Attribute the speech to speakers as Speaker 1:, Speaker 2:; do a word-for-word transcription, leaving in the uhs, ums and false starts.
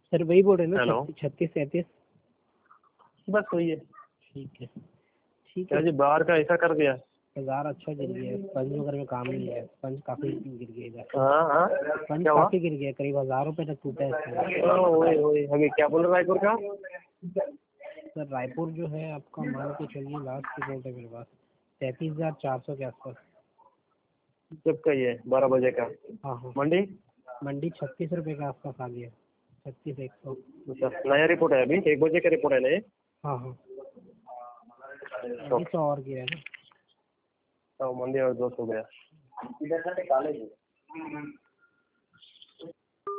Speaker 1: Sir वही बोल रहे हैं ना,
Speaker 2: हेलो,
Speaker 1: छत्तीस सैंतीस।
Speaker 2: बस वही है।
Speaker 1: ठीक है ठीक
Speaker 2: क्या
Speaker 1: है।
Speaker 2: जी बाहर का ऐसा कर दिया।
Speaker 1: बाजार अच्छा गिर गया है, स्पंज वगैरह में काम नहीं है, स्पंज काफी गिर गया इधर।
Speaker 2: हाँ हाँ,
Speaker 1: स्पंज
Speaker 2: क्या हुआ।
Speaker 1: काफी गिर गया, करीब हजार रुपए तक टूटा है स्पंज।
Speaker 2: हाँ, वही वही अभी क्या बोल रहे रायपुर का।
Speaker 1: सर रायपुर जो है आपका मान के चलिए, लास्ट रिपोर्ट है मेरे पास तैंतीस हजार चार सौ के आसपास।
Speaker 2: जब का ये बारह बजे का।
Speaker 1: हाँ हाँ।
Speaker 2: मंडी
Speaker 1: मंडी छत्तीस रुपए के आसपास आ गया, छत्तीस एक सौ।
Speaker 2: अच्छा, नया रिपोर्ट है अभी एक बजे का रिपोर्ट है ना ये।
Speaker 1: हाँ हाँ, अभी तो और गया है ना।
Speaker 2: हाँ, मंडी और दोस्त हो गया।